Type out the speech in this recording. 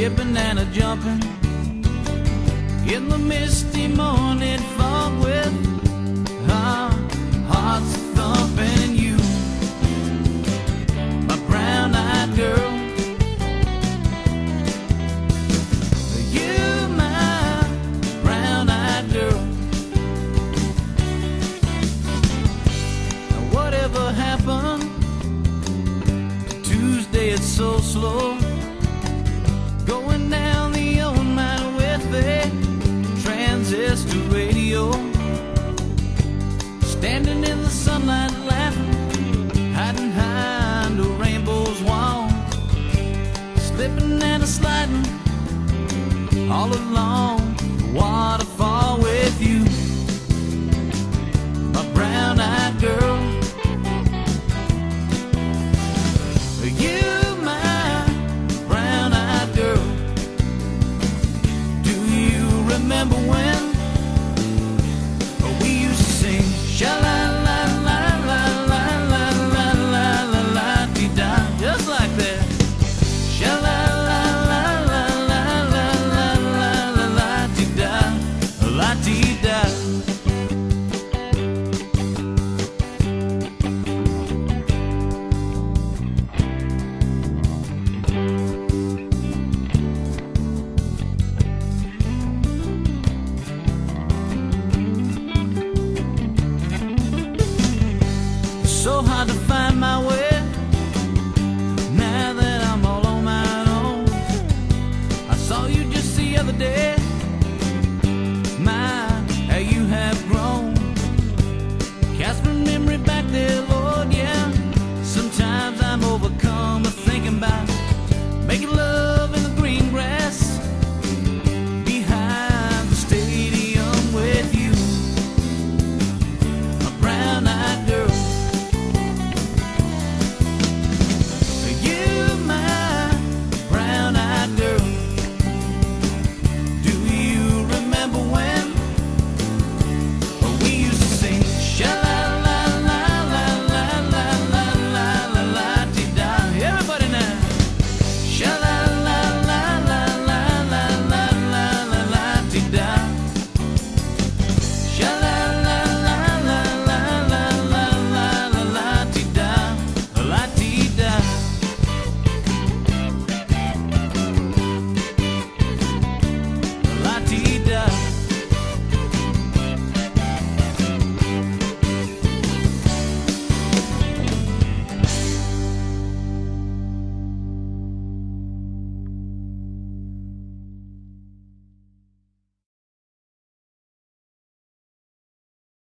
skipping and a jumping in the misty morning fog with our hearts thumping. You, my brown-eyed girl, you, my brown-eyed girl. Now whatever happened to Tuesday, it's so slow, going down the old mine with a transistor radio, standing in the sunlight laughing, hiding behind a rainbow's wall, slipping and a sliding all along the water.